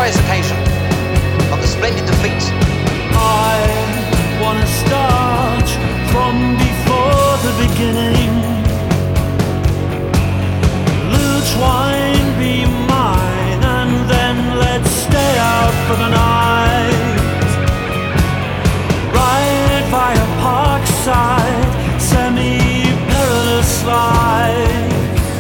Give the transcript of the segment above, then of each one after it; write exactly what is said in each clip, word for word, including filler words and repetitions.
glorious occasion of the splendid defeat. I wanna start from before the beginning. Luke's wine be mine, and then let's stay out for the night. Ride via Parkside, semi-perilous slide.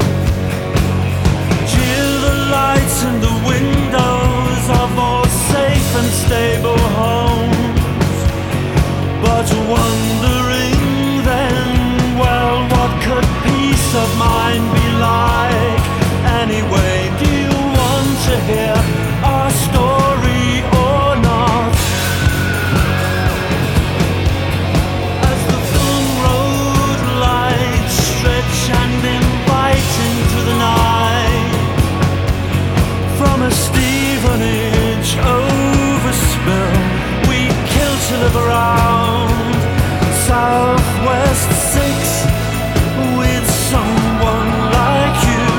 Chill the lights in the windows of more safe and stable homes. But wondering then, well, what could peace of mind be like? Anyway, do you want to hear our story or not? As the film road lights stretch and invite into the night, from a Stevenage overspill, we kill to live around Southwest six with someone like you.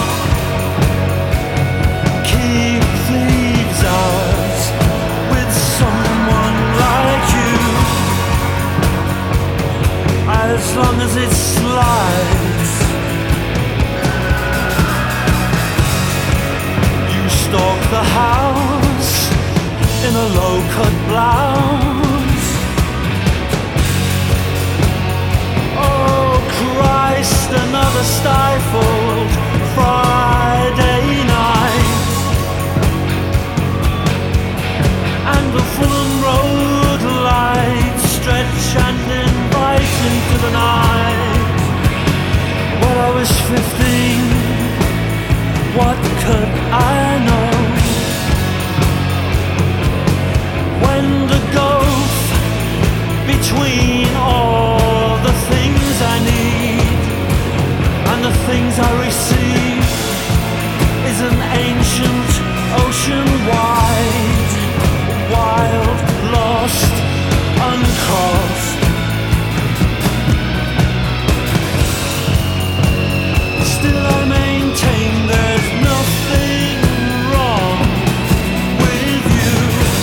Keep thieves hours with someone like you. As long as it slides, you stalk the house in a low-cut blouse. Oh Christ, another stifled Friday night, and the Fulham Road lights stretch and invite into the night. Well, I was fifteen, what could I know? When the gulf between all the things I need and the things I receive is an ancient ocean wide, wild, lost, uncrossed. Still I maintain there's nothing wrong with you.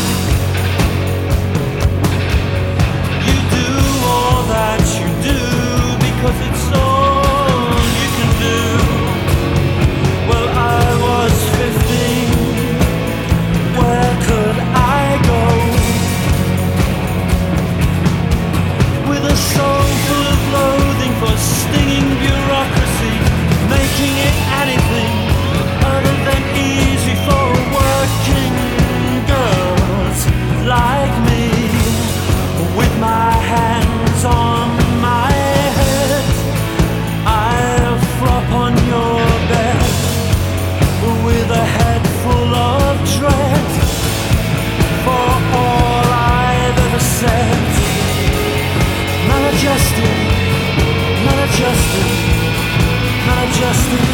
You do all that you do because it's all you can do. Well, I was fifteen, where could I go? With a soul full of loathing for stinging bureaucracy, making it anything other than easy for working girls like me. With my hands on my head, I'll flop on your bed with a head full of dread for all I've ever said. Maladjusted, maladjusted, maladjusted.